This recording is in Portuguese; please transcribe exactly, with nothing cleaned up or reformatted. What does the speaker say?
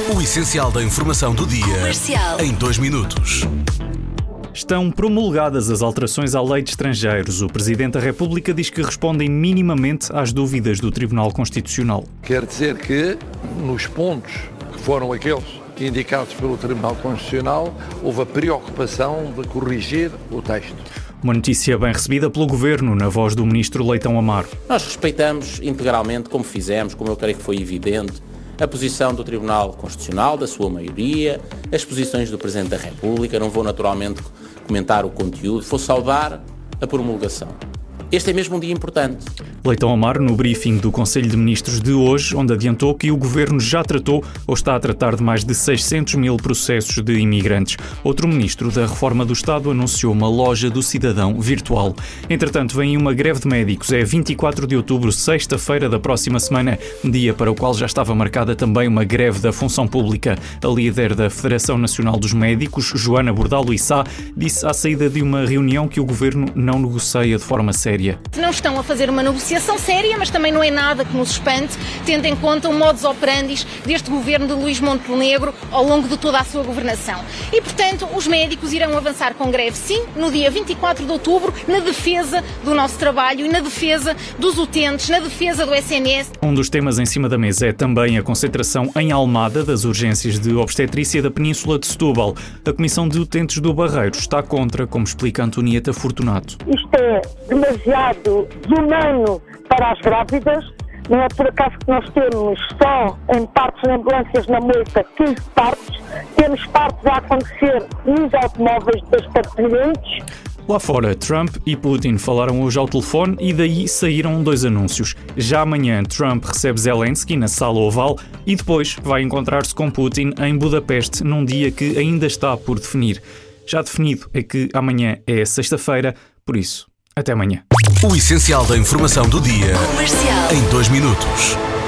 O essencial da informação do dia, Comercial. Em dois minutos. Estão promulgadas as alterações à lei de estrangeiros. O Presidente da República diz que respondem minimamente às dúvidas do Tribunal Constitucional. Quer dizer que, nos pontos que foram aqueles indicados pelo Tribunal Constitucional, houve a preocupação de corrigir o texto. Uma notícia bem recebida pelo Governo, na voz do Ministro Leitão Amaro. Nós respeitamos integralmente, como fizemos, como eu creio que foi evidente, a posição do Tribunal Constitucional, da sua maioria, as posições do Presidente da República. Não vou naturalmente comentar o conteúdo, vou saudar a promulgação. Este é mesmo um dia importante. Leitão Amaro, no briefing do Conselho de Ministros de hoje, onde adiantou que o Governo já tratou ou está a tratar de mais de seiscentos mil processos de imigrantes. Outro Ministro da Reforma do Estado anunciou uma loja do cidadão virtual. Entretanto, vem uma greve de médicos. É vinte e quatro de outubro, sexta-feira da próxima semana, dia para o qual já estava marcada também uma greve da função pública. A líder da Federação Nacional dos Médicos, Joana Bordalo Issá, disse à saída de uma reunião que o Governo não negocia de forma séria. Não estão a fazer uma negociação séria, mas também não é nada que nos espante, tendo em conta o modus operandi deste governo de Luís Montenegro ao longo de toda a sua governação. E, portanto, os médicos irão avançar com greve, sim, no dia vinte e quatro de outubro, na defesa do nosso trabalho e na defesa dos utentes, na defesa do S N S. Um dos temas em cima da mesa é também a concentração em Almada das urgências de obstetrícia da Península de Setúbal. A Comissão de Utentes do Barreiro está contra, como explica Antonieta Fortunato. Isto é demasiado desumano para as grávidas. Não é por acaso que nós temos só em partos em ambulâncias na Moita quinze partos. Temos partos a acontecer nos automóveis das pacientes. Lá fora, Trump e Putin falaram hoje ao telefone e daí saíram dois anúncios. Já amanhã, Trump recebe Zelensky na Sala Oval e depois vai encontrar-se com Putin em Budapeste num dia que ainda está por definir. Já definido é que amanhã é sexta-feira, por isso, até amanhã. O essencial da informação do dia, Comercial. Em dois minutos.